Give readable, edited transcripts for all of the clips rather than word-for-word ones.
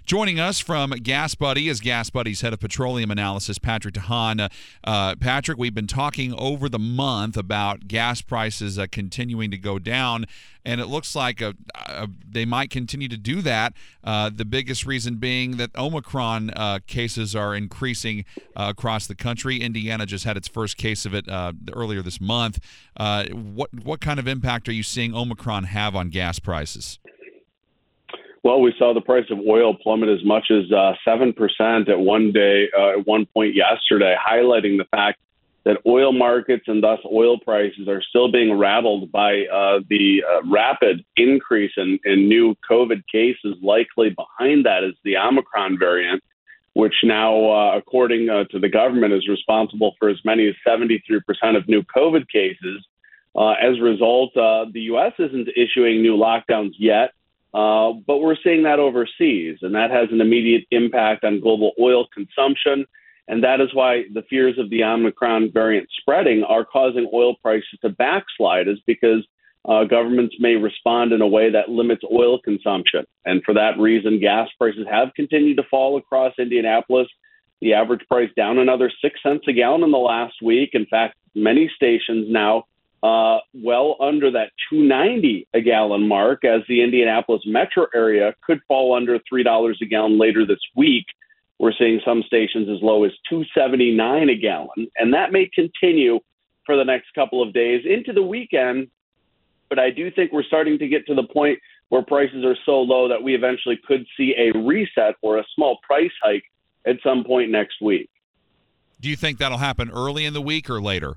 Joining us from Gas Buddy is Gas Buddy's head of petroleum analysis, Patrick DeHaan. Patrick, we've been talking over the month about gas prices continuing to go down, and it looks like they might continue to do that. The biggest reason being that Omicron cases are increasing across the country. Indiana just had its first case of it earlier this month. What kind of impact are you seeing Omicron have on gas prices? Well, we saw the price of oil plummet as much as 7% at one point yesterday, highlighting the fact that oil markets and thus oil prices are still being rattled by the rapid increase in new COVID cases. Likely behind that is the Omicron variant, which now, according to the government, is responsible for as many as 73% of new COVID cases. As a result, the U.S. isn't issuing new lockdowns yet. But we're seeing that overseas, and that has an immediate impact on global oil consumption. And that is why the fears of the Omicron variant spreading are causing oil prices to backslide, is because governments may respond in a way that limits oil consumption. And for that reason, gas prices have continued to fall across Indianapolis. The average price down another 6 cents a gallon in the last week. In fact, many stations now well under that $2.90 a gallon mark, as the Indianapolis metro area could fall under $3 a gallon later this week. We're seeing some stations as low as $2.79 a gallon, and that may continue for the next couple of days into the weekend. But I do think we're starting to get to the point where prices are so low that we eventually could see a reset or a small price hike at some point next week. Do you think that'll happen early in the week or later?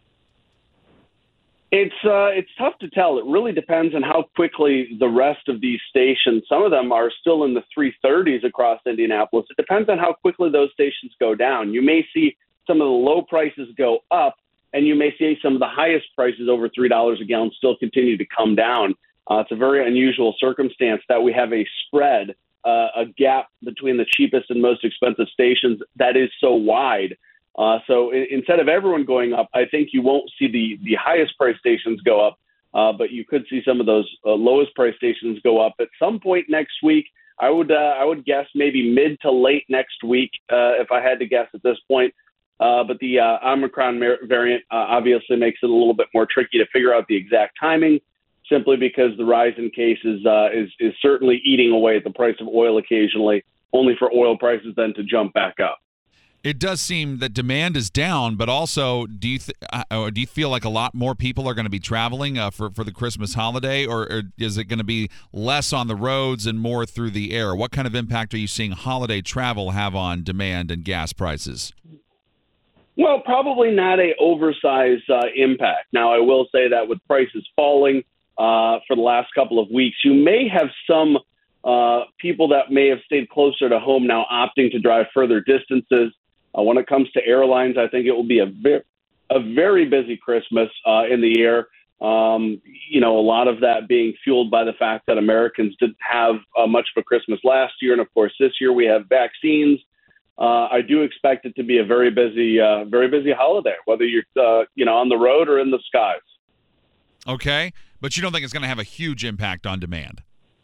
It's tough to tell. It really depends on how quickly the rest of these stations, some of them are still in the 330s across Indianapolis. It depends on how quickly those stations go down. You may see some of the low prices go up, and you may see some of the highest prices over $3 a gallon still continue to come down. It's a very unusual circumstance that we have a spread, a gap between the cheapest and most expensive stations that is so wide. So instead of everyone going up, I think you won't see the highest price stations go up, but you could see some of those lowest price stations go up at some point next week. I would guess maybe mid to late next week, if I had to guess at this point. But the Omicron variant obviously makes it a little bit more tricky to figure out the exact timing, simply because the rise in cases is certainly eating away at the price of oil occasionally, only for oil prices then to jump back up. It does seem that demand is down, but also do you feel like a lot more people are going to be traveling for the Christmas holiday, or is it going to be less on the roads and more through the air? What kind of impact are you seeing holiday travel have on demand and gas prices? Well, probably not a oversized impact. Now, I will say that with prices falling for the last couple of weeks, you may have some people that may have stayed closer to home now opting to drive further distances. When it comes to airlines, I think it will be a very busy Christmas in the air. A lot of that being fueled by the fact that Americans didn't have much of a Christmas last year. And of course, this year we have vaccines. I do expect it to be a very busy holiday, whether you're, on the road or in the skies. Okay. But you don't think it's going to have a huge impact on demand?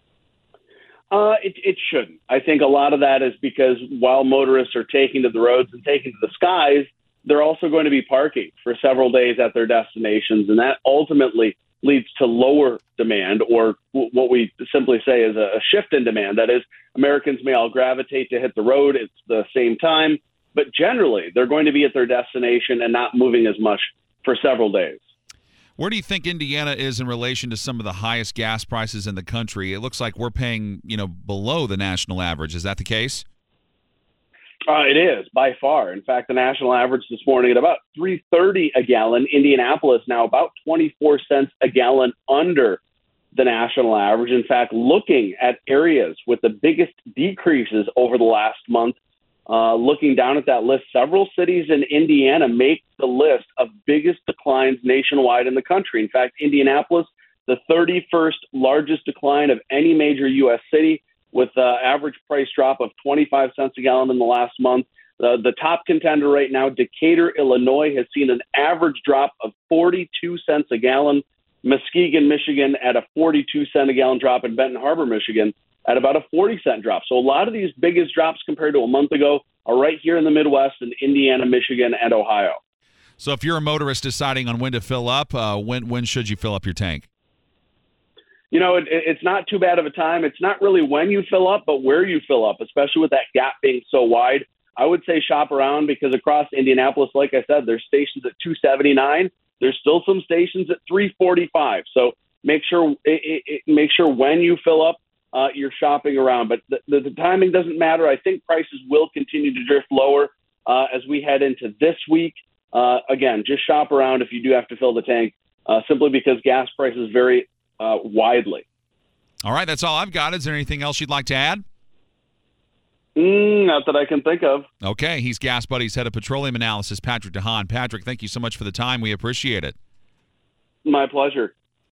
It shouldn't. I think a lot of that is because while motorists are taking to the roads and taking to the skies, they're also going to be parking for several days at their destinations, and that ultimately leads to lower demand, or what we simply say is a shift in demand. That is, Americans may all gravitate to hit the road at the same time, but generally they're going to be at their destination and not moving as much for several days. Where do you think Indiana is in relation to some of the highest gas prices in the country? It looks like we're paying, below the national average. Is that the case? It is, by far. In fact, the national average this morning at about $3.30 a gallon. Indianapolis now about 24 cents a gallon under the national average. In fact, looking at areas with the biggest decreases over the last month, looking down at that list, several cities in Indiana make the list of biggest declines nationwide in the country. In fact, Indianapolis, the 31st largest decline of any major U.S. city, with an average price drop of 25 cents a gallon in the last month. The top contender right now, Decatur, Illinois, has seen an average drop of 42 cents a gallon. Muskegon, Michigan, at a 42 cent a gallon drop in Benton Harbor, Michigan, at about a 40-cent drop. So a lot of these biggest drops compared to a month ago are right here in the Midwest in Indiana, Michigan, and Ohio. So if you're a motorist deciding on when to fill up, when should you fill up your tank? You know, it's not too bad of a time. It's not really when you fill up, but where you fill up, especially with that gap being so wide. I would say shop around because across Indianapolis, like I said, there's stations at $2.79. There's still some stations at $3.45. So make sure when you fill up, you're shopping around. But the timing doesn't matter. I think prices will continue to drift lower as we head into this week. Again, just shop around if you do have to fill the tank, simply because gas prices vary widely. All right, that's all I've got. Is there anything else you'd like to add? Not that I can think of. Okay, he's Gas Buddy's head of petroleum analysis, Patrick DeHaan. Patrick, thank you so much for the time. We appreciate it. My pleasure.